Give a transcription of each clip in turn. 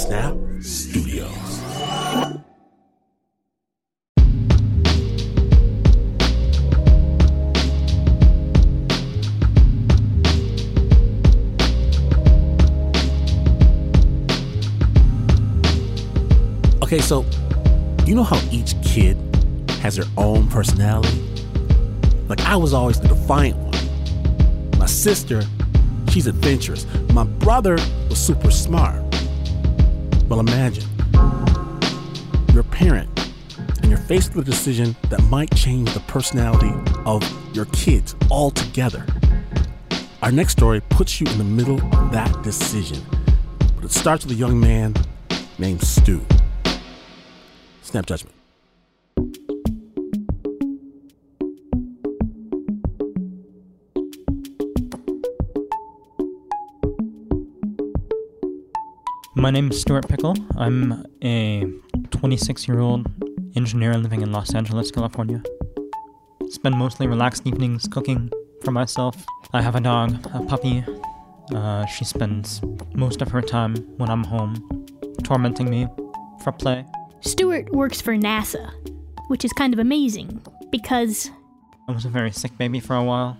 Snap Studios. Okay, so you know how each kid has their own personality? Like, I was always the defiant one. My sister, she's adventurous. My brother was super smart. Well, imagine you're a parent and you're faced with a decision that might change the personality of your kids altogether. Our next story puts you in the middle of that decision, but it starts with a young man named Stu. Snap Judgment. My name is Stuart Pickle. I'm a 26-year-old engineer living in Los Angeles, California. Spend mostly relaxed evenings cooking for myself. I have a dog, a puppy. She spends most of her time when I'm home tormenting me for play. Stuart works for NASA, which is kind of amazing because I was a very sick baby for a while.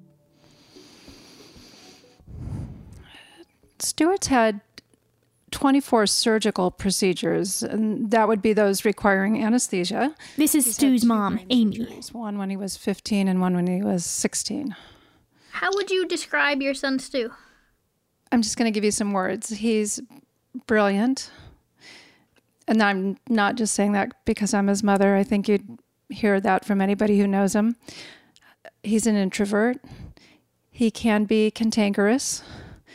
Stuart's had 24 surgical procedures, and that would be those requiring anesthesia. This is Stu's mom, Amy. One when he was 15 and one when he was 16. How would you describe your son, Stu? I'm just going to give you some words. He's brilliant. And I'm not just saying that because I'm his mother. I think you'd hear that from anybody who knows him. He's an introvert. He can be cantankerous.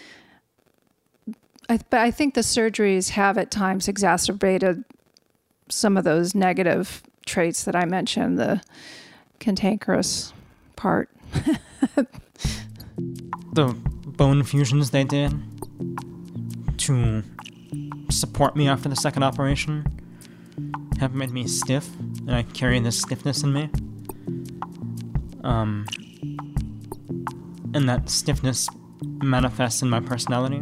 But I think the surgeries have at times exacerbated some of those negative traits that I mentioned, the cantankerous part. The bone fusions they did to support me after the second operation have made me stiff, and I carry this stiffness in me. And that stiffness manifests in my personality.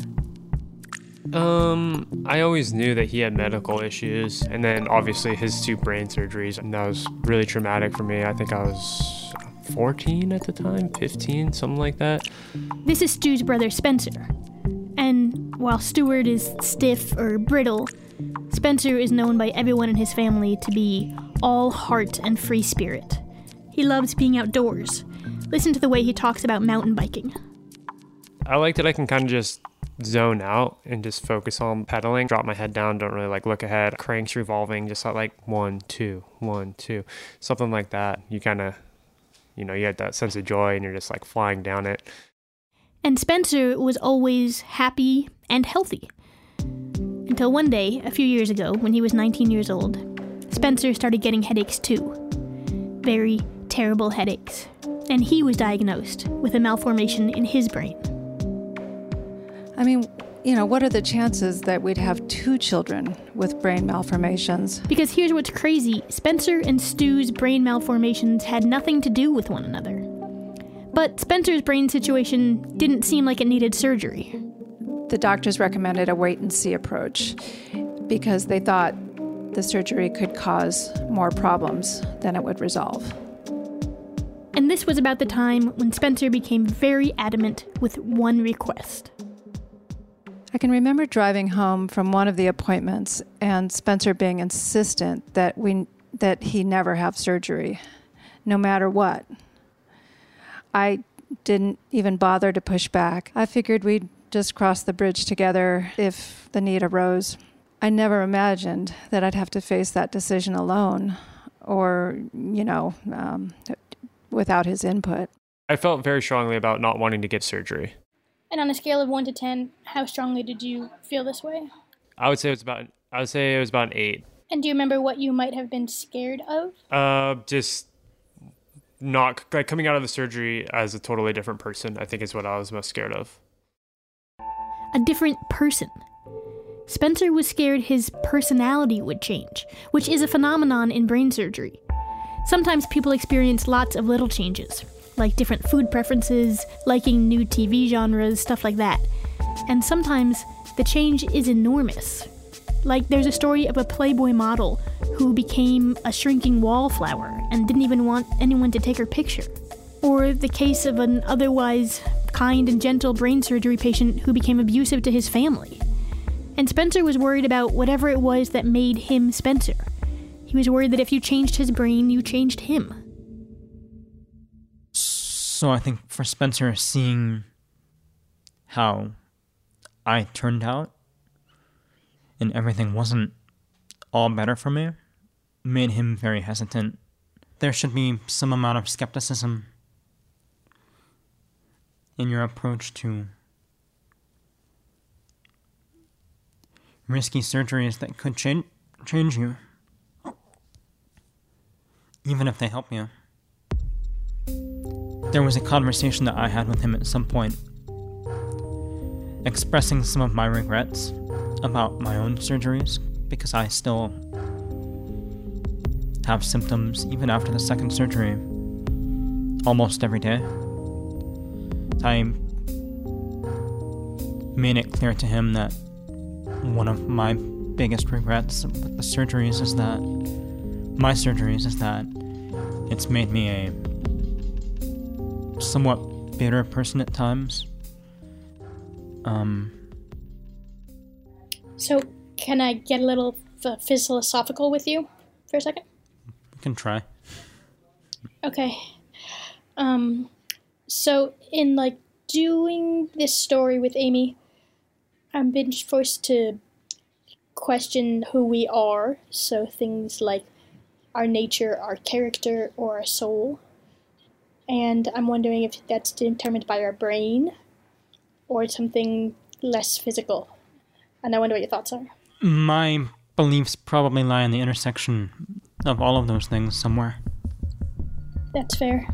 I always knew that he had medical issues, and then obviously his 2 brain surgeries, and that was really traumatic for me. I think I was 14 at the time, 15, something like that. This is Stu's brother, Spencer. And while Stuart is stiff or brittle, Spencer is known by everyone in his family to be all heart and free spirit. He loves being outdoors. Listen to the way he talks about mountain biking. I like that I can kind of just zone out and just focus on pedaling, drop my head down, don't really look ahead, cranks revolving, just like 1, 2, 1, 2, something like that. You kind of, you had that sense of joy and you're just flying down it. And Spencer was always happy and healthy. Until one day, a few years ago, when he was 19 years old, Spencer started getting headaches too. Very terrible headaches. And he was diagnosed with a malformation in his brain. I mean, what are the chances that we'd have 2 children with brain malformations? Because here's what's crazy. Spencer and Stu's brain malformations had nothing to do with one another. But Spencer's brain situation didn't seem like it needed surgery. The doctors recommended a wait-and-see approach because they thought the surgery could cause more problems than it would resolve. And this was about the time when Spencer became very adamant with one request. I can remember driving home from one of the appointments and Spencer being insistent that he never have surgery, no matter what. I didn't even bother to push back. I figured we'd just cross the bridge together if the need arose. I never imagined that I'd have to face that decision alone or, without his input. I felt very strongly about not wanting to get surgery. And on a scale of 1 to 10, how strongly did you feel this way? I would say it was about an 8. And do you remember what you might have been scared of? Just not coming out of the surgery as a totally different person, I think is what I was most scared of. A different person. Spencer was scared his personality would change, which is a phenomenon in brain surgery. Sometimes people experience lots of little changes, like different food preferences, liking new TV genres, stuff like that. And sometimes the change is enormous. Like there's a story of a Playboy model who became a shrinking wallflower and didn't even want anyone to take her picture. Or the case of an otherwise kind and gentle brain surgery patient who became abusive to his family. And Spencer was worried about whatever it was that made him Spencer. He was worried that if you changed his brain, you changed him. So I think for Spencer, seeing how I turned out and everything wasn't all better for me made him very hesitant. There should be some amount of skepticism in your approach to risky surgeries that could change you, even if they help you. There was a conversation that I had with him at some point, expressing some of my regrets about my own surgeries, because I still have symptoms even after the second surgery almost every day. I made it clear to him that one of my biggest regrets with the surgeries is that it's made me a somewhat bitter person at times. So, can I get a little philosophical with you for a second? You can try. Okay. So in doing this story with Amy, I've been forced to question who we are. So things like our nature, our character, or our soul. And I'm wondering if that's determined by our brain or something less physical. And I wonder what your thoughts are. My beliefs probably lie in the intersection of all of those things somewhere. That's fair.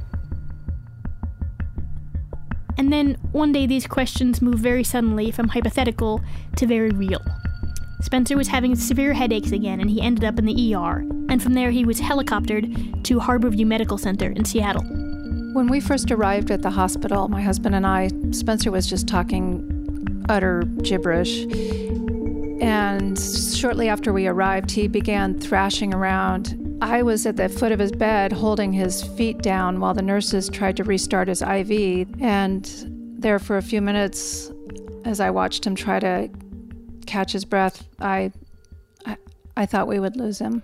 And then one day these questions move very suddenly from hypothetical to very real. Spencer was having severe headaches again, and he ended up in the ER. And from there he was helicoptered to Harborview Medical Center in Seattle. When we first arrived at the hospital, my husband and I, Spencer was just talking utter gibberish. And shortly after we arrived, he began thrashing around. I was at the foot of his bed holding his feet down while the nurses tried to restart his IV. And there for a few minutes, as I watched him try to catch his breath, I thought we would lose him.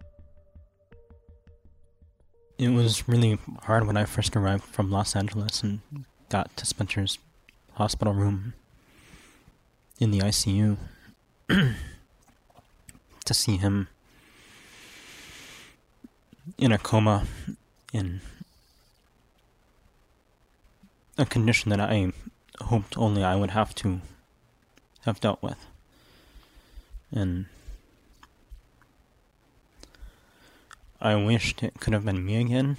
It was really hard when I first arrived from Los Angeles and got to Spencer's hospital room in the ICU to see him in a coma, in a condition that I hoped only I would have to have dealt with. And I wished it could have been me again.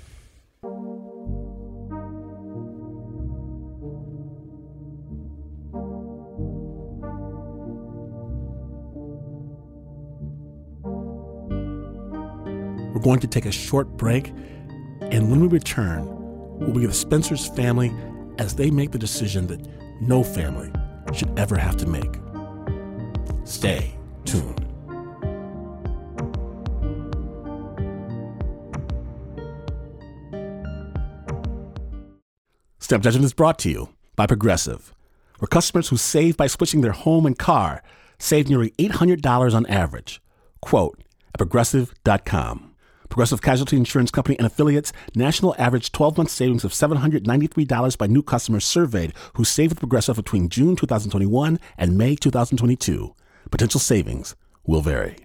We're going to take a short break, and when we return, we'll be with Spencer's family as they make the decision that no family should ever have to make. Stay tuned. Snap Judgment is brought to you by Progressive, where customers who save by switching their home and car save nearly $800 on average. Quote at Progressive.com. Progressive Casualty Insurance Company and affiliates, national average 12-month savings of $793 by new customers surveyed who saved with Progressive between June 2021 and May 2022. Potential savings will vary.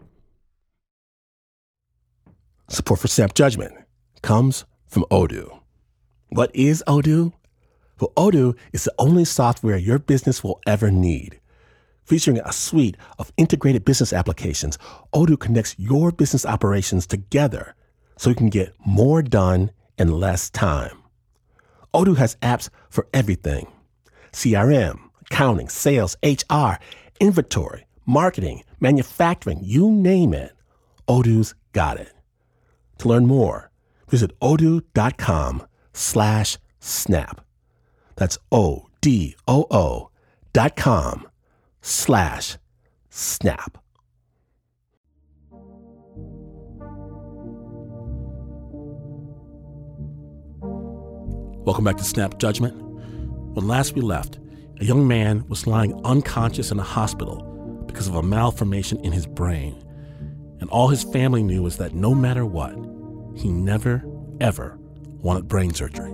Support for Snap Judgment comes from Odoo. What is Odoo? Well, Odoo is the only software your business will ever need. Featuring a suite of integrated business applications, Odoo connects your business operations together so you can get more done in less time. Odoo has apps for everything: CRM, accounting, sales, HR, inventory, marketing, manufacturing, you name it. Odoo's got it. To learn more, visit odoo.com/snap. That's ODOO.com/snap. Welcome back to Snap Judgment. When last we left, a young man was lying unconscious in a hospital because of a malformation in his brain. And all his family knew was that no matter what, he never, ever wanted brain surgery.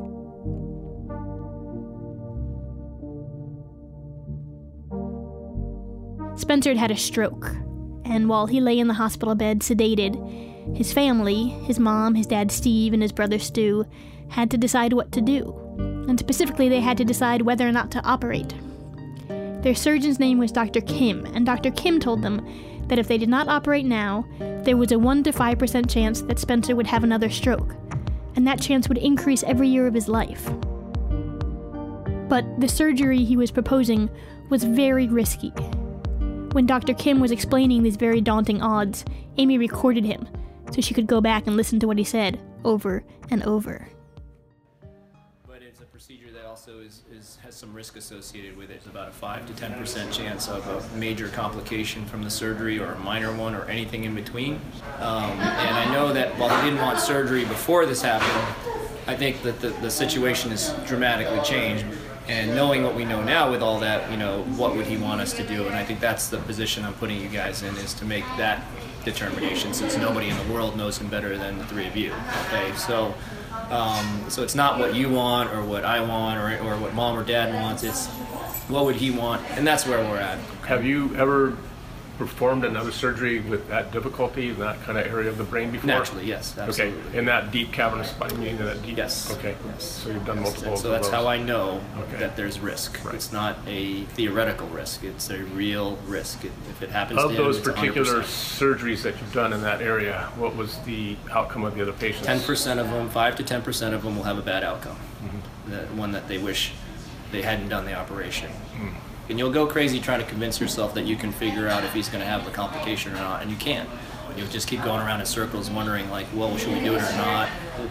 Spencer had had a stroke, and while he lay in the hospital bed sedated, his family, his mom, his dad Steve, and his brother Stu, had to decide what to do. And specifically, they had to decide whether or not to operate. Their surgeon's name was Dr. Kim, and Dr. Kim told them that if they did not operate now, there was a 1 to 5% chance that Spencer would have another stroke, and that chance would increase every year of his life. But the surgery he was proposing was very risky. When Dr. Kim was explaining these very daunting odds, Amy recorded him so she could go back and listen to what he said over and over. But it's a procedure that also has some risk associated with it. It's about a 5 to 10% chance of a major complication from the surgery or a minor one or anything in between. And I know that while he didn't want surgery before this happened, I think that the situation has dramatically changed. And knowing what we know now with all that, what would he want us to do? And I think that's the position I'm putting you guys in, is to make that determination, since nobody in the world knows him better than the three of you. Okay, so it's not what you want or what I want or what mom or dad wants. It's what would he want, and that's where we're at. Have you ever performed another surgery with that difficulty in that kind of area of the brain before? Naturally, yes, absolutely. Okay, in that deep cavernous spine, meaning that deep? Yes. Okay, yes. So you've done multiple of So that's those. how I know Okay. that there's risk. Right. It's not a theoretical risk, it's a real risk. If it happens Of to him, those it's particular 100%. surgeries that you've done in that area, what was the outcome of the other patients? 10% of them, 5 to 10% of them will have a bad outcome. Mm-hmm. The one that they wish they hadn't done the operation. Mm. And you'll go crazy trying to convince yourself that you can figure out if he's going to have the complication or not, and you can't. You'll just keep going around in circles wondering, like, well, should we do it or not?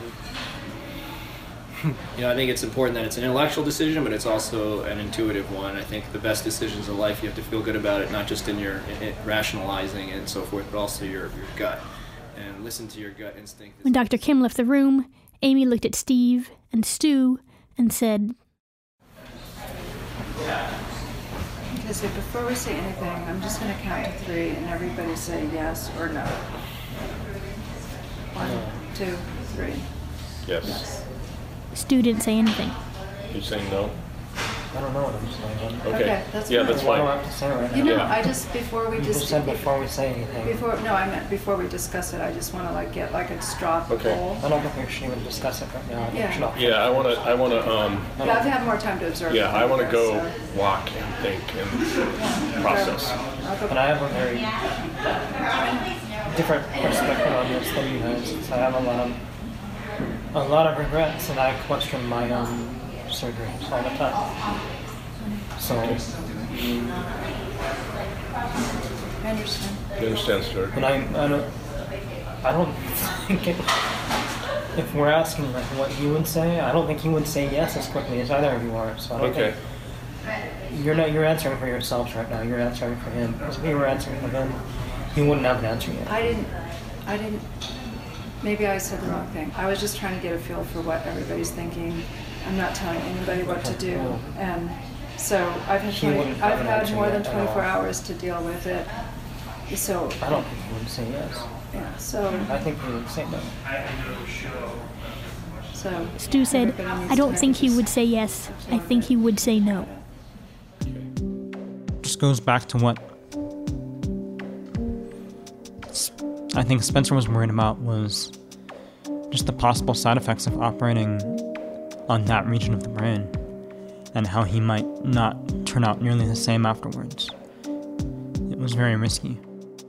I think it's important that it's an intellectual decision, but it's also an intuitive one. I think the best decisions of life, you have to feel good about it, not just in your rationalizing and so forth, but also your gut. And listen to your gut instinct. When Dr. Kim left the room, Amy looked at Steve and Stu and said, Okay, so before we say anything, I'm just going to count to 3 and everybody say yes or no. 1, 2, 3. Yes. Stu didn't say anything. You saying no? I don't know what I'm saying. Okay. That's Yeah, fine. that's What do I fine. have to say right now? You know, Yeah. I just, before we You just... just said before we say anything. I meant before we discuss it, I just want to get a straw Okay. poll. I don't think we should even discuss it right now. I think Yeah. we should all- Yeah, I wanna, Yeah, I've had more time to observe. yeah, I wanna go so- walk and think and process. I'll go- But I have a very different perspective on this than you guys. Since I have a lot of regrets, and I question my own surgeries all the time. So I understand. You understand, Stuart? and I don't think if we're asking like what he would say, I don't think he would say yes as quickly as either of you are. So I don't Okay. think you're answering for yourselves right now. You're answering for him. Because if you were answering for him, he wouldn't have an answer yet. I didn't, maybe I said the wrong thing. I was just trying to get a feel for what everybody's thinking. I'm not telling anybody what to do. And so I've wouldn't have an had answer more yet than at 24 all. hours to deal with it. So, I don't think he would say yes. yeah, so, I think he would say no. so. Stu said, everybody needs I to don't think he practice. would say yes. I think he would say no. Just goes back to what I think Spencer was worried about was just the possible side effects of operating on that region of the brain and how he might not turn out nearly the same afterwards. It was very risky.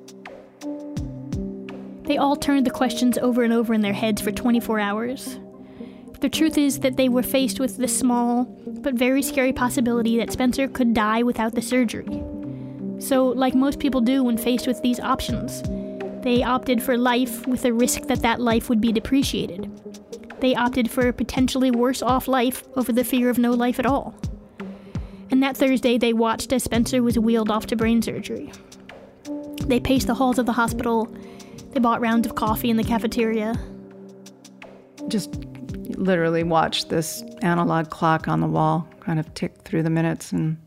They all turned the questions over and over in their heads for 24 hours. The truth is that they were faced with the small but very scary possibility that Spencer could die without the surgery. So, like most people do when faced with these options, they opted for life with the risk that that life would be depreciated. They opted for a potentially worse off life over the fear of no life at all. And that Thursday, they watched as Spencer was wheeled off to brain surgery. They paced the halls of the hospital. They bought rounds of coffee in the cafeteria. Just literally watched this analog clock on the wall kind of tick through the minutes. And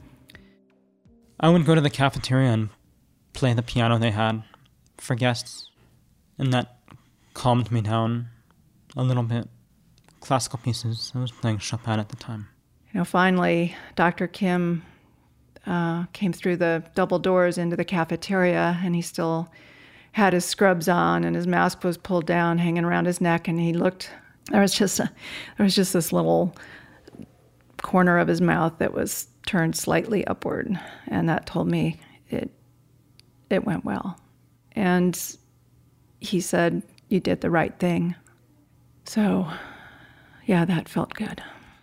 I would go to the cafeteria and play the piano they had for guests, and that calmed me down a little bit. Classical pieces. I was playing Chopin at the time. Finally, Dr. Kim came through the double doors into the cafeteria, and he still had his scrubs on, and his mask was pulled down, hanging around his neck, and he looked. There was just this little corner of his mouth that was turned slightly upward, and that told me it went well. And he said, "You did the right thing." So, yeah, that felt good.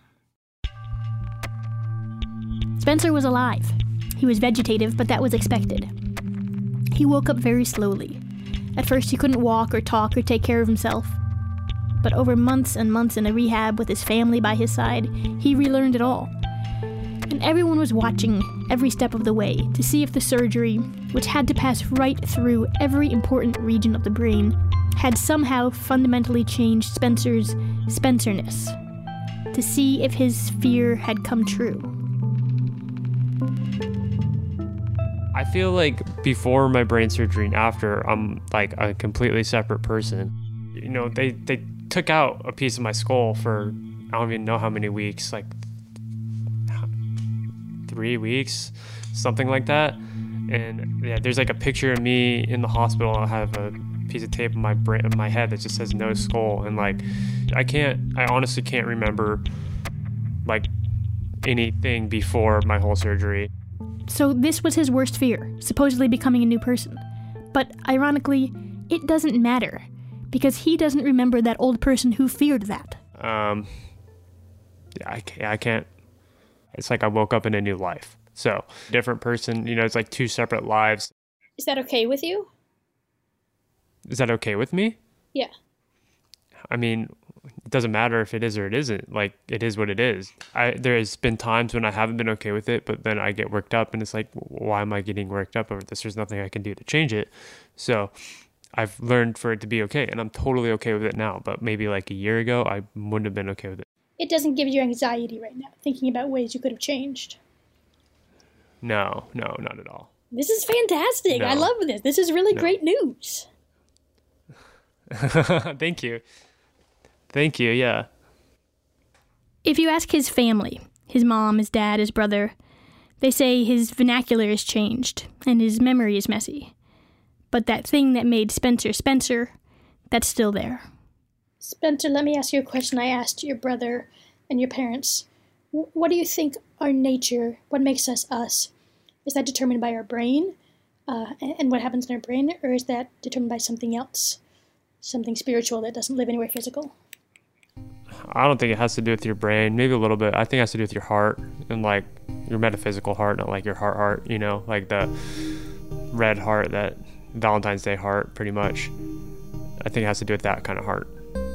Spencer was alive. He was vegetative, but that was expected. He woke up very slowly. At first, he couldn't walk or talk or take care of himself. But over months and months in a rehab with his family by his side, he relearned it all. And everyone was watching every step of the way to see if the surgery, which had to pass right through every important region of the brain, had somehow fundamentally changed Spencer's Spencer-ness, to see if his fear had come true. I feel like before my brain surgery and after, I'm like a completely separate person. They took out a piece of my skull for, I don't even know how many weeks, like 3 weeks, something like that. And yeah, there's like a picture of me in the hospital. I have a piece of tape on my head that just says no skull. And like, I honestly can't remember like anything before my whole surgery. So this was his worst fear, supposedly becoming a new person. But ironically, it doesn't matter, because he doesn't remember that old person who feared that. I can't. It's like I woke up in a new life. So, different person, it's like two separate lives. Is that okay with you? Is that okay with me? Yeah. I mean, it doesn't matter if it is or it isn't. Like, it is what it is. There has been times when I haven't been okay with it, but then I get worked up, and it's like, why am I getting worked up over this? There's nothing I can do to change it. So I've learned for it to be okay, and I'm totally okay with it now. But maybe like a year ago, I wouldn't have been okay with it. It doesn't give you anxiety right now, thinking about ways you could have changed. No, not at all. This is fantastic. No. I love this. This is really great news. Thank you, yeah. If you ask his family, his mom, his dad, his brother, they say his vernacular has changed and his memory is messy. But that thing that made Spencer Spencer, that's still there. Spencer, let me ask you a question I asked your brother and your parents. What do you think our nature, what makes us us? Is that determined by our brain and what happens in our brain, or is that determined by something else? Something spiritual that doesn't live anywhere physical? I don't think it has to do with your brain. Maybe a little bit. I think it has to do with your heart and like your metaphysical heart, not like your heart, like the red heart, that Valentine's Day heart, pretty much. I think it has to do with that kind of heart.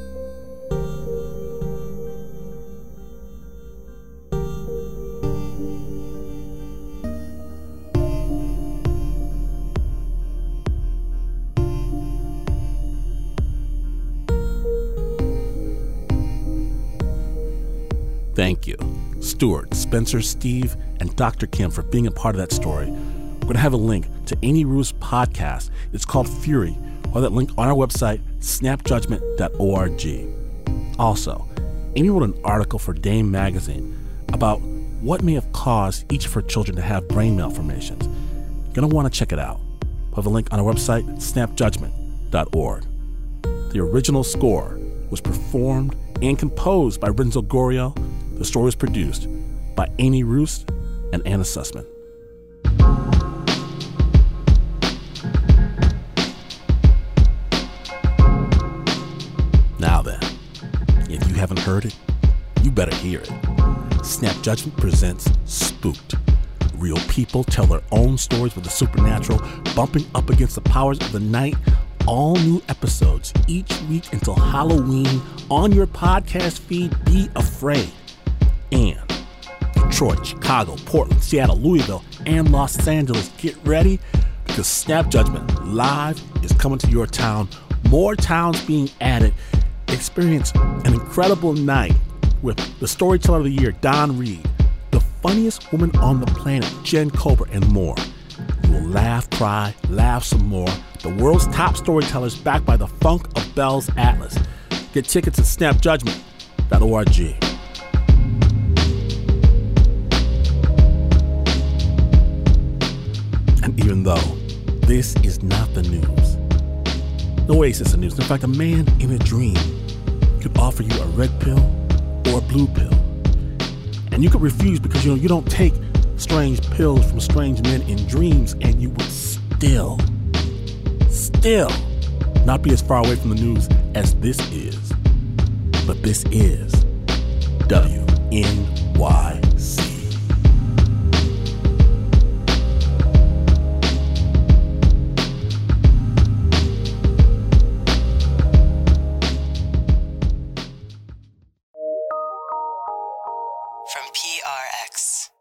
Thank you, Stuart, Spencer, Steve, and Dr. Kim for being a part of that story. We're going to have a link to Amy Ruth's podcast. It's called Fury. Or that link on our website, snapjudgment.org. Also, Amy wrote an article for Dame Magazine about what may have caused each of her children to have brain malformations. You're going to want to check it out. We'll have a link on our website, snapjudgment.org. The original score was performed and composed by Renzo Gorrio. The story was produced by Amy Ruth and Anna Sussman. Now then, if you haven't heard it, you better hear it. Snap Judgment presents Spooked. Real people tell their own stories with the supernatural, bumping up against the powers of the night. All new episodes each week until Halloween on your podcast feed. Be afraid. And Detroit, Chicago, Portland, Seattle, Louisville, and Los Angeles, get ready because Snap Judgment Live is coming to your town. More towns being added. experience an incredible night with the Storyteller of the Year, Don Reed, the funniest woman on the planet, Jen Colbert, and more. You will laugh, cry, laugh some more. The world's top storytellers backed by the Funk of Bells Atlas. Get tickets at snapjudgment.org. And even though this is not the news, no way is this the news. In fact, a man in a dream could offer you a red pill or a blue pill. And you could refuse because you don't take strange pills from strange men in dreams, and you would still not be as far away from the news as this is. But this is WNYC. From PRX.